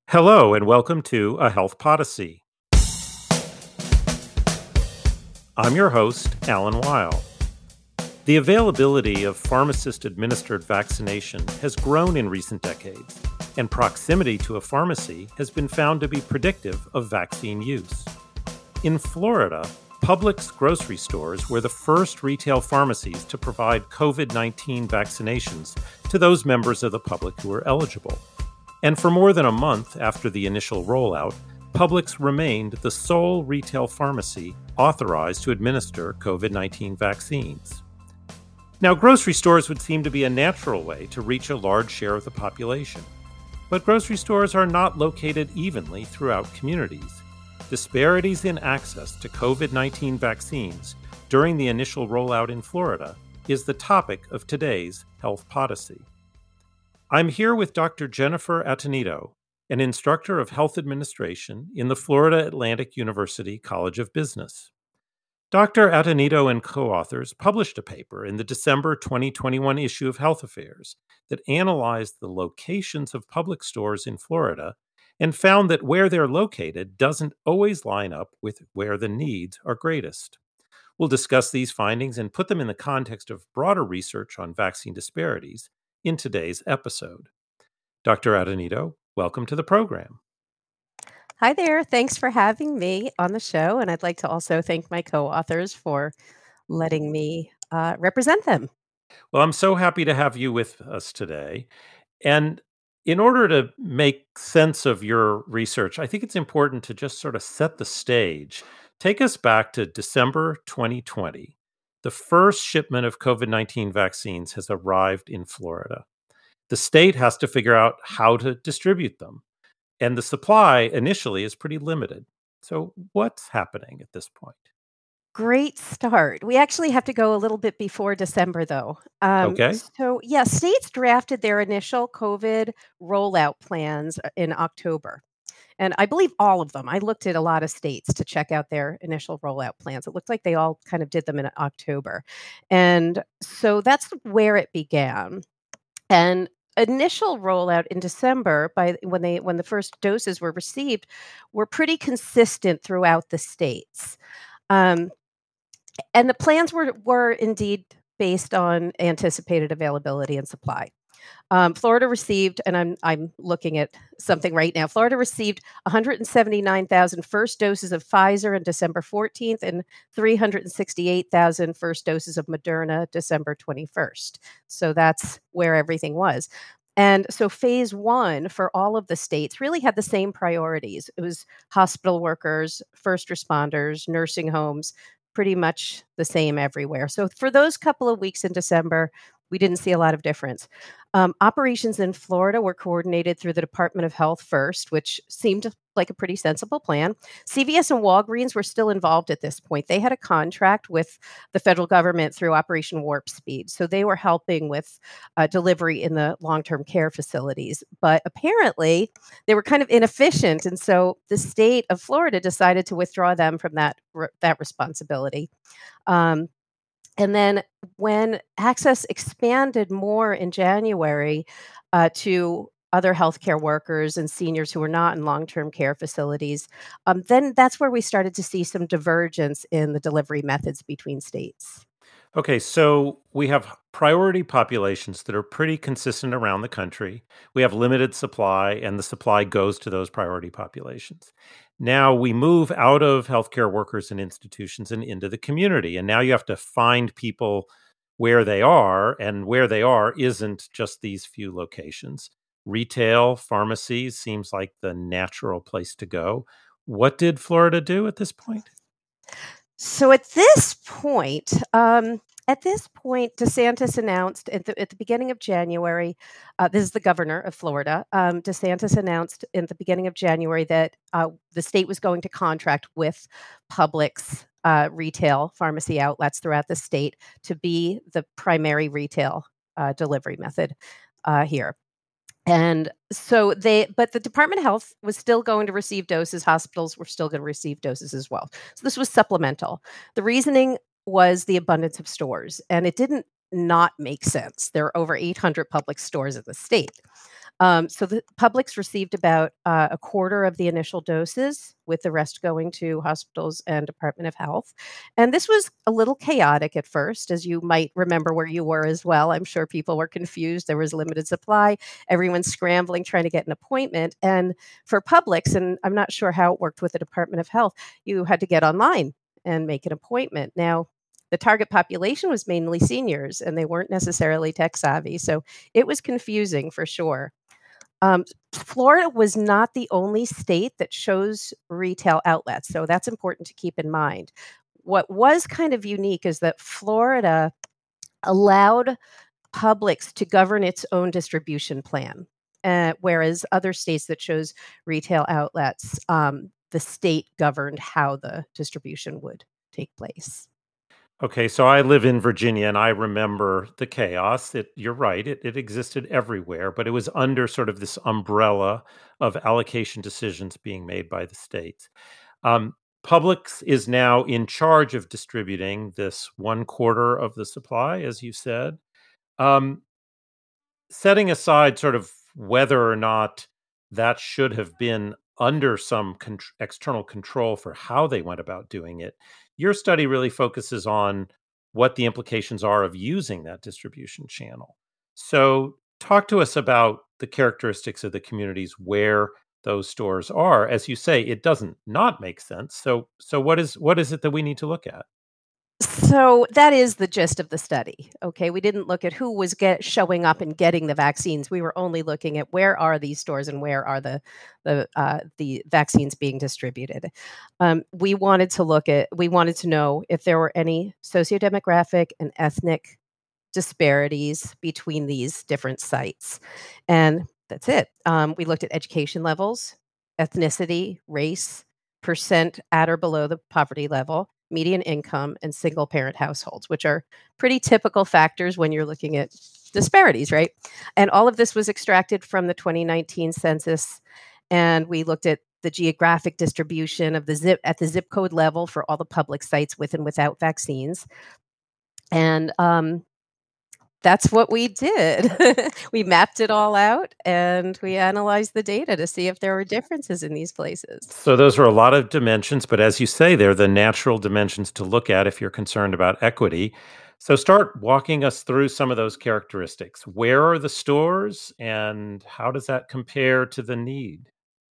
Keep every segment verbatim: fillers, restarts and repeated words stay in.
Hello, and welcome to A Health Podyssey. I'm your host, Alan Weil. The availability of pharmacist-administered vaccination has grown in recent decades, and proximity to a pharmacy has been found to be predictive of vaccine use. In Florida, Publix grocery stores were the first retail pharmacies to provide COVID nineteen vaccinations to those members of the public who were eligible. And for more than a month after the initial rollout, Publix remained the sole retail pharmacy authorized to administer COVID nineteen vaccines. Now, grocery stores would seem to be a natural way to reach a large share of the population. But grocery stores are not located evenly throughout communities. Disparities in access to COVID nineteen vaccines during the initial rollout in Florida is the topic of today's Health Podyssey. I'm here with Doctor Jennifer Attanito, an instructor of health administration in the Florida Atlantic University College of Business. Doctor Attanito and co-authors published a paper in the December twenty twenty-one issue of Health Affairs that analyzed the locations of Publix stores in Florida and found that where they're located doesn't always line up with where the needs are greatest. We'll discuss these findings and put them in the context of broader research on vaccine disparities in today's episode. Doctor Attanito, welcome to the program. Hi there. Thanks for having me on the show. And I'd like to also thank my co-authors for letting me uh, represent them. Well, I'm so happy to have you with us today. And in order to make sense of your research, I think it's important to just sort of set the stage. Take us back to December twenty twenty. The first shipment of COVID nineteen vaccines has arrived in Florida. The state has to figure out how to distribute them. And the supply initially is pretty limited. So what's happening at this point? Great start. We actually have to go a little bit before December, though. Um, Okay. So, yeah, states drafted their initial COVID rollout plans uh, in October. And I believe all of them. I looked at a lot of states to check out their initial rollout plans. It looked like they all kind of did them in October. And so that's where it began. And initial rollout in December, by when they when the first doses were received, were pretty consistent throughout the states. Um, and the plans were were indeed based on anticipated availability and supply. Um, Florida received, and I'm I'm looking at something right now. Florida received one hundred seventy-nine thousand first doses of Pfizer on December fourteenth and three hundred sixty-eight thousand first doses of Moderna December twenty-first. So that's where everything was. And so phase one for all of the states really had the same priorities. It was hospital workers, first responders, nursing homes, pretty much the same everywhere. So for those couple of weeks in December, we didn't see a lot of difference. Um, operations in Florida were coordinated through the Department of Health first, which seemed like a pretty sensible plan. C V S and Walgreens were still involved at this point. They had a contract with the federal government through Operation Warp Speed. So they were helping with uh, delivery in the long term care facilities. But apparently, they were kind of inefficient. And so the state of Florida decided to withdraw them from that, that responsibility. Um, and then when access expanded more in January uh, to other healthcare workers and seniors who were not in long-term care facilities, um, then that's where we started to see some divergence in the delivery methods between states. Okay, so we have priority populations that are pretty consistent around the country. We have limited supply, and the supply goes to those priority populations. Now we move out of healthcare workers and institutions and into the community. And now you have to find people where they are, and where they are isn't just these few locations. Retail, pharmacies seems like the natural place to go. What did Florida do at this point? So at this point, um, at this point, DeSantis announced at the, at the beginning of January, uh, this is the governor of Florida. Um, DeSantis announced in the beginning of January that uh, the state was going to contract with Publix uh, retail pharmacy outlets throughout the state to be the primary retail uh, delivery method uh, here. And so they, but the Department of Health was still going to receive doses. Hospitals were still going to receive doses as well. So this was supplemental. The reasoning was the abundance of stores, and it didn't not make sense. There are over eight hundred public stores in the state. Um, so the Publix received about uh, a quarter of the initial doses, with the rest going to hospitals and Department of Health. And this was a little chaotic at first, as you might remember where you were as well. I'm sure people were confused. There was limited supply, everyone's scrambling, trying to get an appointment. And for Publix, and I'm not sure how it worked with the Department of Health, you had to get online and make an appointment. Now, the target population was mainly seniors, and they weren't necessarily tech savvy. So it was confusing for sure. Um, Florida was not the only state that chose retail outlets, so that's important to keep in mind. What was kind of unique is that Florida allowed Publix to govern its own distribution plan, uh, whereas other states that chose retail outlets, um, the state governed how the distribution would take place. Okay, so I live in Virginia and I remember the chaos. It, you're right, it, it existed everywhere, but it was under sort of this umbrella of allocation decisions being made by the states. Um, Publix is now in charge of distributing this one quarter of the supply, as you said. Um, Setting aside sort of whether or not that should have been under some contr external control for how they went about doing it, your study really focuses on what the implications are of using that distribution channel. So, talk to us about the characteristics of the communities where those stores are. As you say, it doesn't not make sense. So, so what is what is it that we need to look at? So that is the gist of the study. Okay, we didn't look at who was get showing up and getting the vaccines. We were only looking at where are these stores and where are the the uh, the vaccines being distributed. Um, we wanted to look at we wanted to know if there were any sociodemographic and ethnic disparities between these different sites, and that's it. Um, we looked at education levels, ethnicity, race, percent at or below the poverty level, median income, and single parent households, which are pretty typical factors when you're looking at disparities, right? And all of this was extracted from the twenty nineteen census. And we looked at the geographic distribution of the zip at the zip code level for all the public sites with and without vaccines. And um, that's what we did. We mapped it all out and we analyzed the data to see if there were differences in these places. So those are a lot of dimensions, but as you say, they're the natural dimensions to look at if you're concerned about equity. So start walking us through some of those characteristics. Where are the stores and how does that compare to the need?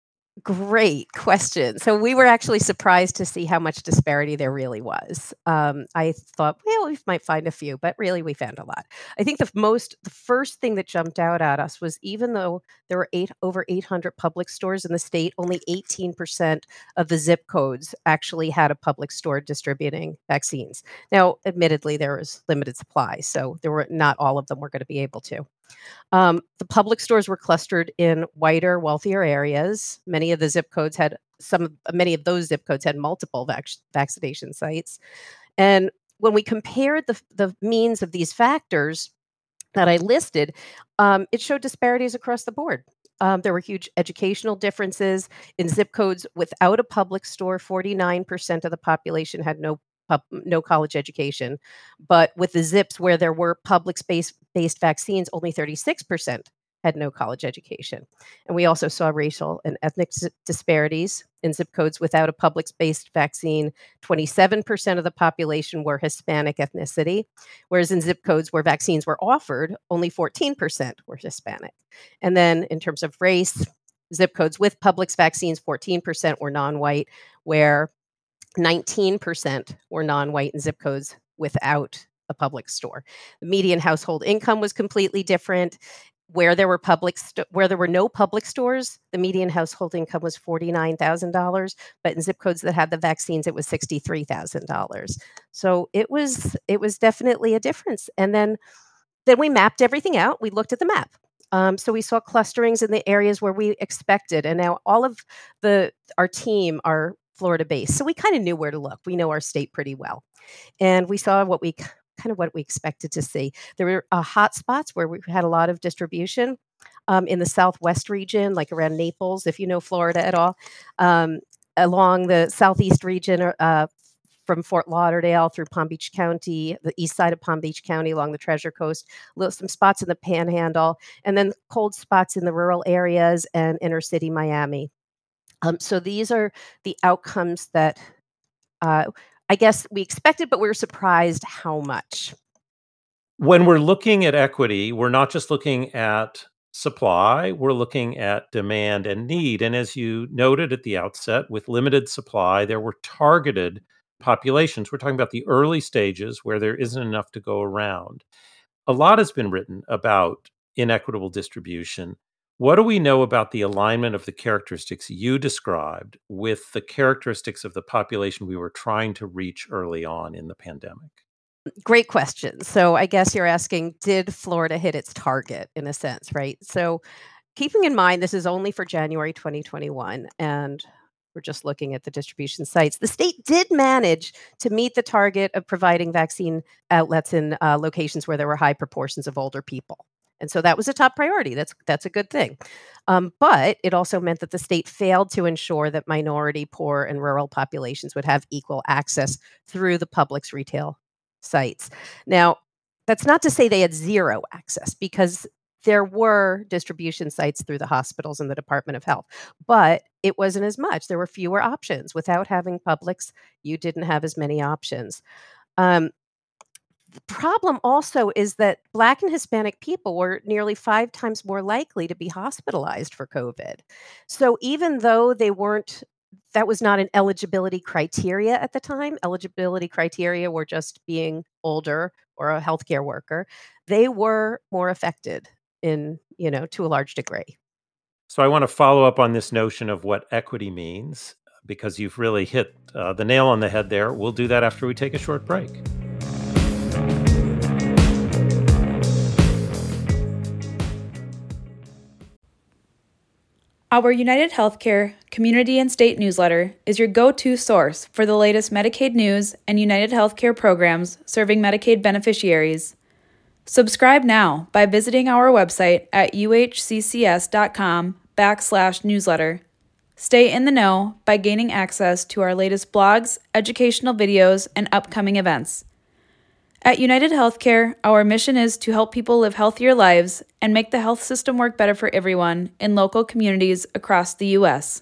Great question. So we were actually surprised to see how much disparity there really was. Um, I thought, well, we might find a few, but really we found a lot. I think the f- most, the first thing that jumped out at us was even though there were eight over eight hundred public stores in the state, only eighteen percent of the zip codes actually had a public store distributing vaccines. Now, admittedly, there was limited supply, so there were not all of them were going to be able to. Um, the public stores were clustered in whiter, wealthier areas. Many of the zip codes had some, of- many of those zip codes had multiple vac- vaccination sites. And when we compared the, the means of these factors that I listed, um, it showed disparities across the board. Um, there were huge educational differences in zip codes without a public store. forty-nine percent of the population had no pub, no college education, but with the zips where there were public space based vaccines, only thirty-six percent had no college education. And we also saw racial and ethnic s- disparities in zip codes without a public based vaccine. twenty-seven percent of the population were Hispanic ethnicity, whereas in zip codes where vaccines were offered, only fourteen percent were Hispanic. And then in terms of race, zip codes with Publix vaccines, fourteen percent were non white, where nineteen percent were non white in zip codes without a public store. The median household income was completely different. Where there were public sto- where there were no public stores, the median household income was forty-nine thousand dollars, but in zip codes that had the vaccines it was sixty-three thousand dollars. So it was it was definitely a difference. And then then we mapped everything out. We looked at the map. Um, so we saw clusterings in the areas where we expected. And now all of the our team are Florida based. So we kind of knew where to look. We know our state pretty well. And we saw what we k- kind of what we expected to see. There were uh, hot spots where we had a lot of distribution um, in the southwest region, like around Naples, if you know Florida at all. Um, Along the southeast region, uh, from Fort Lauderdale through Palm Beach County, the east side of Palm Beach County along the Treasure Coast, little, some spots in the Panhandle, and then cold spots in the rural areas and inner city Miami. Um, so these are the outcomes that uh, I guess we expected, but we were surprised how much. When we're looking at equity, we're not just looking at supply, we're looking at demand and need. And as you noted at the outset, with limited supply, there were targeted populations. We're talking about the early stages where there isn't enough to go around. A lot has been written about inequitable distribution. What do we know about the alignment of the characteristics you described with the characteristics of the population we were trying to reach early on in the pandemic? Great question. So I guess you're asking, did Florida hit its target in a sense, right? So keeping in mind, this is only for January twenty twenty-one, and we're just looking at the distribution sites. The state did manage to meet the target of providing vaccine outlets in uh, locations where there were high proportions of older people. And so that was a top priority. That's that's a good thing. Um, but it also meant that the state failed to ensure that minority, poor, and rural populations would have equal access through the public's retail sites. Now, that's not to say they had zero access, because there were distribution sites through the hospitals and the Department of Health, but it wasn't as much. There were fewer options. Without having Publix, you didn't have as many options. Um, the problem also is that Black and Hispanic people were nearly five times more likely to be hospitalized for COVID. So even though they weren't, that was not an eligibility criteria at the time. Eligibility criteria were just being older or a healthcare worker. They were more affected in, you know, to a large degree. So I want to follow up on this notion of what equity means, because you've really hit uh, the nail on the head there. We'll do that after we take a short break. Our United Healthcare community and state newsletter is your go-to source for the latest Medicaid news and United Healthcare programs serving Medicaid beneficiaries. Subscribe now by visiting our website at uhccs.com backslash newsletter. Stay in the know by gaining access to our latest blogs, educational videos, and upcoming events. At United Healthcare, our mission is to help people live healthier lives and make the health system work better for everyone in local communities across the U S.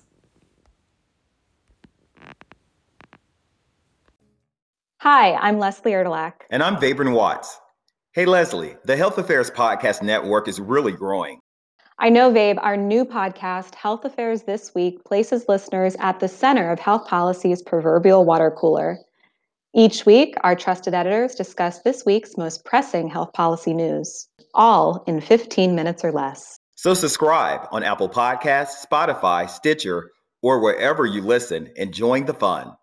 Hi, I'm Leslie Erdelak. And I'm Vabren Watts. Hey, Leslie, the Health Affairs Podcast Network is really growing. I know, Vabe, our new podcast, Health Affairs This Week, places listeners at the center of health policy's proverbial water cooler. Each week, our trusted editors discuss this week's most pressing health policy news, all in fifteen minutes or less. So subscribe on Apple Podcasts, Spotify, Stitcher, or wherever you listen and join the fun.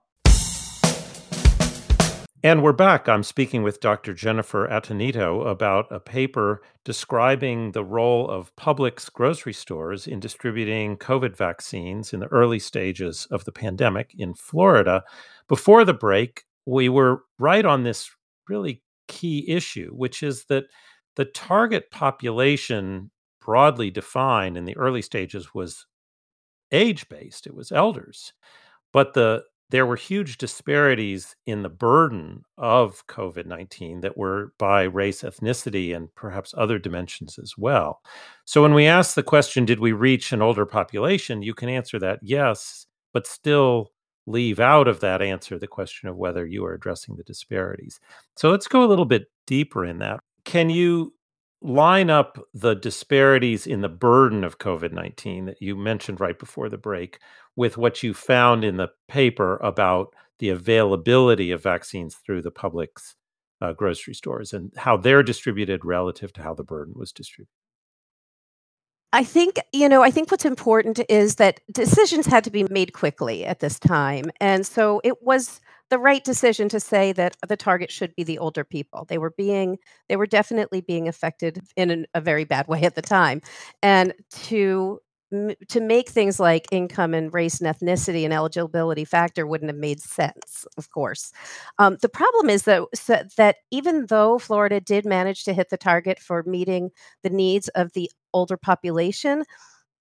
And we're back. I'm speaking with Doctor Jennifer Attanito about a paper describing the role of Publix grocery stores in distributing COVID vaccines in the early stages of the pandemic in Florida. Before the break, we were right on this really key issue, which is that the target population, broadly defined in the early stages, was age-based. It was elders. But the there were huge disparities in the burden of COVID nineteen that were by race, ethnicity, and perhaps other dimensions as well. So when we ask the question, did we reach an older population? You can answer that yes, but still leave out of that answer the question of whether you are addressing the disparities. So let's go a little bit deeper in that. Can you line up the disparities in the burden of COVID nineteen that you mentioned right before the break with what you found in the paper about the availability of vaccines through the Publix uh, grocery stores and how they're distributed relative to how the burden was distributed? I think, you know, I think what's important is that decisions had to be made quickly at this time. And so it was the right decision to say that the target should be the older people. They were being, they were definitely being affected in an, a very bad way at the time. And to to make things like income and race and ethnicity and eligibility factor wouldn't have made sense, of course. Um, the problem is that, so that even though Florida did manage to hit the target for meeting the needs of the older population,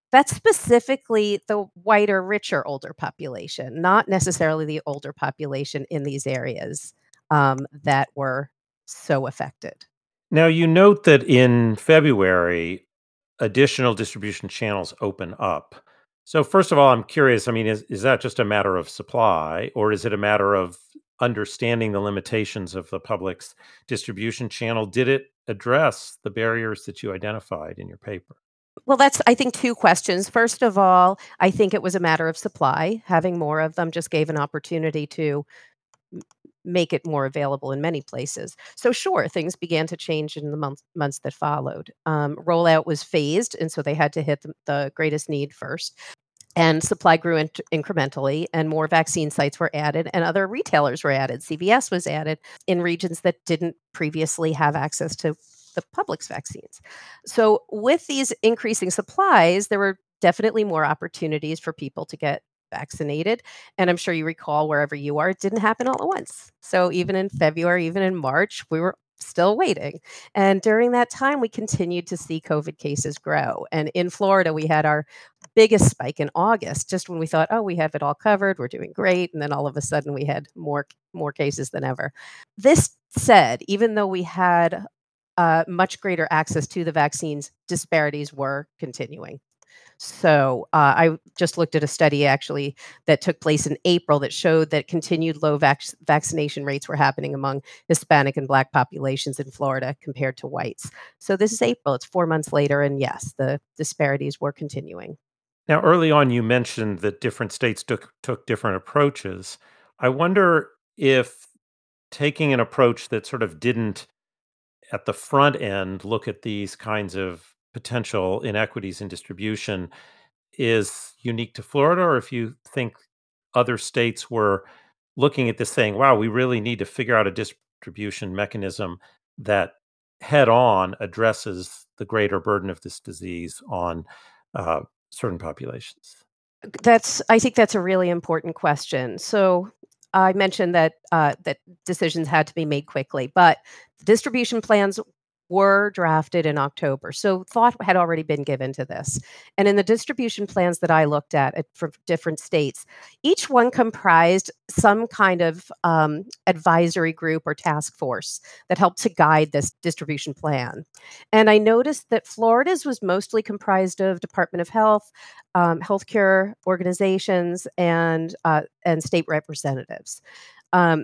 That's specifically the whiter, richer, older population, not necessarily the older population in these areas um, that were so affected. Now, you note that in February, additional distribution channels open up. So, first of all, I'm curious. I mean, is, is that just a matter of supply, or is it a matter of understanding the limitations of the public's distribution channel? Did it address the barriers that you identified in your paper? Well, that's, I think, two questions. First of all, I think it was a matter of supply. Having more of them just gave an opportunity to m- make it more available in many places. So, sure, things began to change in the months months that followed. Um, rollout was phased, and so they had to hit the, the greatest need first. And supply grew in- incrementally, and more vaccine sites were added, and other retailers were added. C V S was added in regions that didn't previously have access to the public's vaccines. So, with these increasing supplies, there were definitely more opportunities for people to get vaccinated. And I'm sure you recall wherever you are, it didn't happen all at once. So, even in February, even in March, we were still waiting. And during that time, we continued to see COVID cases grow. And in Florida, we had our biggest spike in August, just when we thought, oh, we have it all covered, we're doing great. And then all of a sudden, we had more, more cases than ever. This said, even though we had uh, much greater access to the vaccines, disparities were continuing. So uh, I just looked at a study actually that took place in April that showed that continued low vac- vaccination rates were happening among Hispanic and Black populations in Florida compared to whites. So this is April, it's four months later, and yes, the disparities were continuing. Now, early on, you mentioned that different states took, took different approaches. I wonder if taking an approach that sort of didn't at the front end look at these kinds of potential inequities in distribution is unique to Florida, or if you think other states were looking at this saying, wow, we really need to figure out a distribution mechanism that head on addresses the greater burden of this disease on uh, certain populations. That's I think that's a really important question. So I mentioned that uh, that decisions had to be made quickly, but distribution plans were drafted in October. So thought had already been given to this. And in the distribution plans that I looked at, at for different states, each one comprised some kind of um, advisory group or task force that helped to guide this distribution plan. And I noticed that Florida's was mostly comprised of Department of Health, um, healthcare organizations, and uh, and state representatives. Um,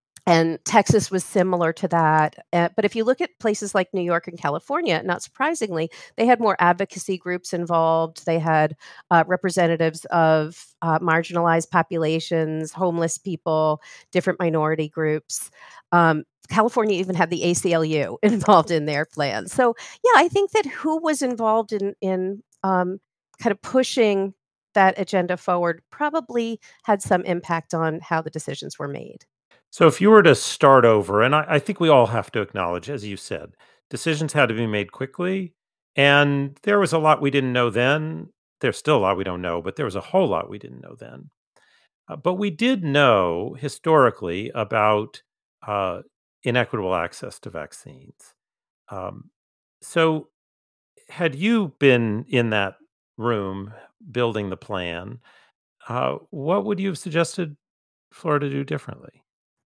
and Texas was similar to that. Uh, but if you look at places like New York and California, not surprisingly, they had more advocacy groups involved. They had uh, representatives of uh, marginalized populations, homeless people, different minority groups. Um, California even had the A C L U involved in their plan. So, yeah, I think that who was involved in in um, kind of pushing that agenda forward probably had some impact on how the decisions were made. So, if you were to start over, and I, I think we all have to acknowledge, as you said, decisions had to be made quickly. And there was a lot we didn't know then. There's still a lot we don't know, but there was a whole lot we didn't know then. Uh, but we did know historically about uh, inequitable access to vaccines. Um, so, had you been in that room building the plan, uh, what would you have suggested Florida do differently?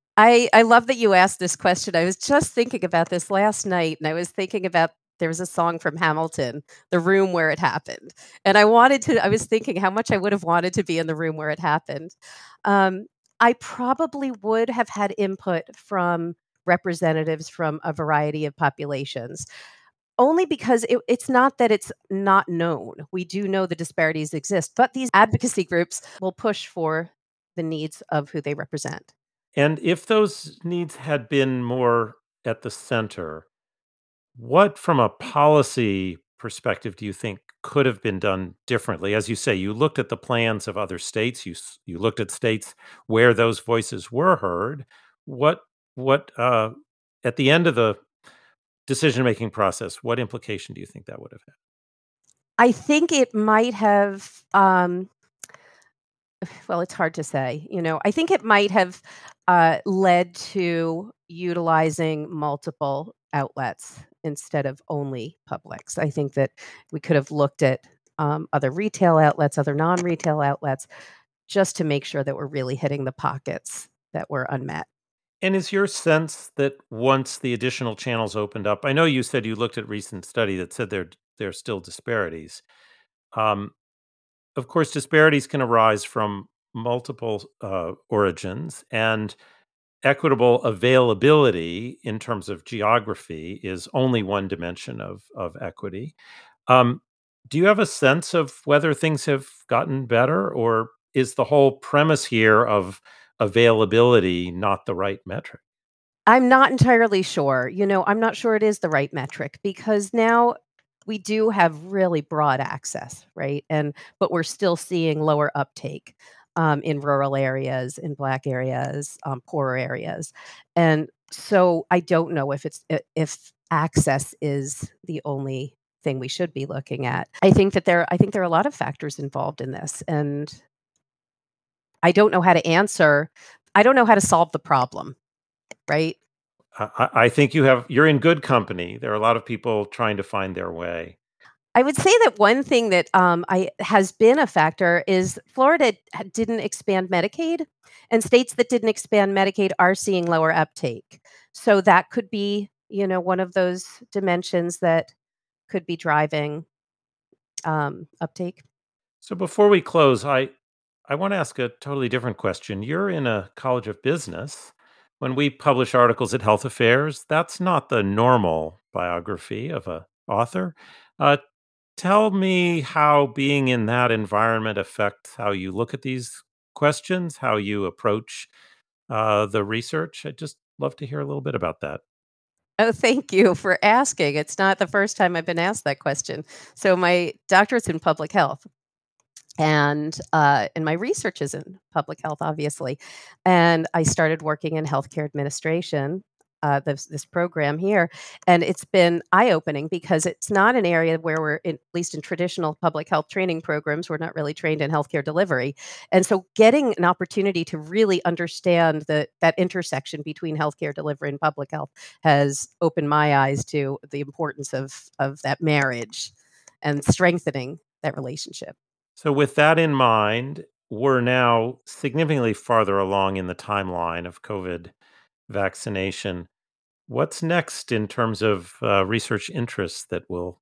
I I love that you asked this question. I was just thinking about this last night, and I was thinking about there was a song from Hamilton, "The Room Where It Happened," and I wanted to I was thinking how much I would have wanted to be in the room where it happened. Um, I probably would have had input from representatives from a variety of populations, only because it, it's not that it's not known. We do know the disparities exist, but these advocacy groups will push for the needs of who they represent. And if those needs had been more at the center, what, from a policy perspective, do you think could have been done differently? As you say, you looked at the plans of other states. You s- you looked at states where those voices were heard. What what uh, at the end of the decision making process, what implication do you think that would have had? I think it might have, um, well, it's hard to say. You know, I think it might have uh, led to utilizing multiple outlets instead of only Publix. I think that we could have looked at um, other retail outlets, other non-retail outlets, just to make sure that we're really hitting the pockets that were unmet. And is your sense that once the additional channels opened up, I know you said you looked at recent study that said there there are still disparities. Um, of course, disparities can arise from multiple uh, origins, and equitable availability in terms of geography is only one dimension of of equity. Um, do you have a sense of whether things have gotten better, or is the whole premise here of availability not the right metric? I'm not entirely sure. You know, I'm not sure it is the right metric because now we do have really broad access, right? And but we're still seeing lower uptake um, in rural areas, in Black areas, um, poorer areas, and so I don't know if it's i- if access is the only thing we should be looking at. I think that there I think there are a lot of factors involved in this, and I don't know how to answer. I don't know how to solve the problem, right? I, I I think you have you're in good company. There are a lot of people trying to find their way. I would say that one thing that um, I has been a factor is Florida ha- didn't expand Medicaid, and states that didn't expand Medicaid are seeing lower uptake. So that could be, you know, one of those dimensions that could be driving um, uptake. So before we close, I I want to ask a totally different question. You're in a college of business. When we publish articles at Health Affairs, that's not the normal biography of a author. Uh, Tell me how being in that environment affects how you look at these questions, how you approach uh, the research. I'd just love to hear a little bit about that. Oh, thank you for asking. It's not the first time I've been asked that question. So my doctorate's in public health. And uh, and my research is in public health, obviously. And I started working in healthcare administration, uh, this this program here, and it's been eye opening because it's not an area where we're in, at least in traditional public health training programs, we're not really trained in healthcare delivery, and so getting an opportunity to really understand the that intersection between healthcare delivery and public health has opened my eyes to the importance of of that marriage and strengthening that relationship. So, with that in mind, we're now significantly farther along in the timeline of COVID vaccination. What's next in terms of uh, research interests that will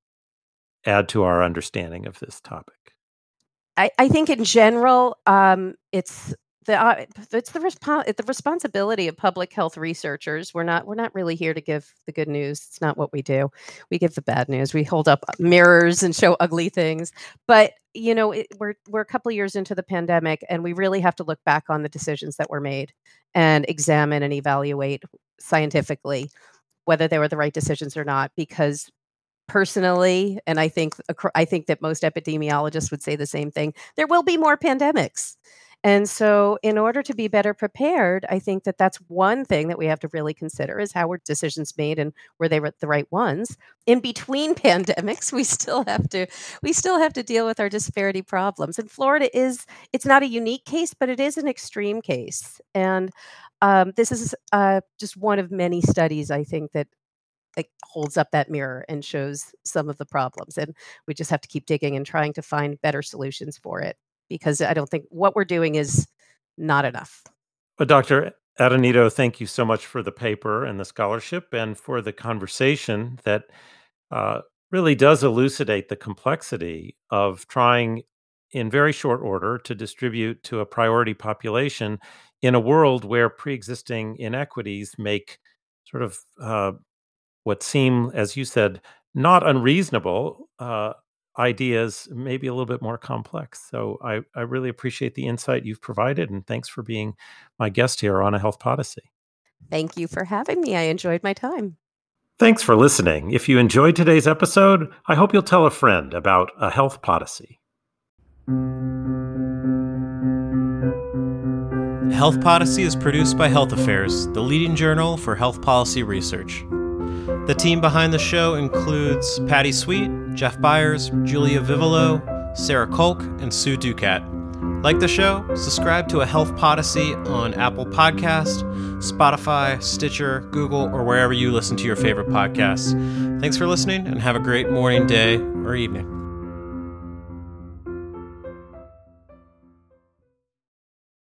add to our understanding of this topic? I, I think in general, um, it's the uh, it's the respo- it's the responsibility of public health researchers. We're not we're not really here to give the good news. It's not what we do. We give the bad news. We hold up mirrors and show ugly things. But you know, it, we're we're a couple years into the pandemic, and we really have to look back on the decisions that were made and examine and evaluate scientifically whether they were the right decisions or not. Because personally, and I think acro- I think that most epidemiologists would say the same thing. There will be more pandemics. And so in order to be better prepared, I think that that's one thing that we have to really consider is how were decisions made and were they the right ones. In between pandemics, we still have to we still have to deal with our disparity problems. And Florida is it's not a unique case, but it is an extreme case. And um, this is uh, just one of many studies I think that like holds up that mirror and shows some of the problems. And we just have to keep digging and trying to find better solutions for it because I don't think what we're doing is not enough. But Doctor Atenito, thank you so much for the paper and the scholarship and for the conversation that uh, really does elucidate the complexity of trying in very short order to distribute to a priority population in a world where pre-existing inequities make sort of uh, what seem, as you said, not unreasonable uh, ideas, maybe a little bit more complex. So I, I really appreciate the insight you've provided, and thanks for being my guest here on A Health Podyssey. Thank you for having me. I enjoyed my time. Thanks for listening. If you enjoyed today's episode, I hope you'll tell a friend about A Health Podyssey. Health Podyssey is produced by Health Affairs, the leading journal for health policy research. The team behind the show includes Patty Sweet, Jeff Byers, Julia Vivolo, Sarah Kolk, and Sue Ducat. Like the show? Subscribe to A Health Podyssey on Apple Podcast, Spotify, Stitcher, Google, or wherever you listen to your favorite podcasts. Thanks for listening, and have a great morning, day, or evening.